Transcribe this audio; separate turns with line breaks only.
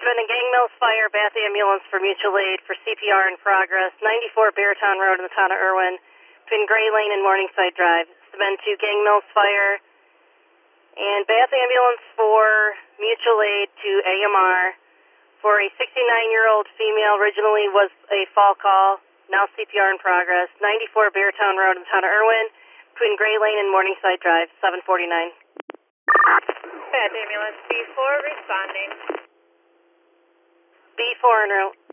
been a Gang Mills fire, Bath ambulance for mutual aid for CPR in progress, 94 Beartown Road in the town of Irwin, between Gray Lane and Morningside Drive. There's been 2 Gang Mills fire, and Bath ambulance for mutual aid to AMR for a 69-year-old female. Originally was a fall call, now CPR in progress, 94 Beartown Road in the town of Irwin, between Gray Lane and Morningside Drive, 749.
Bath ambulance B4 responding.
B4 en route.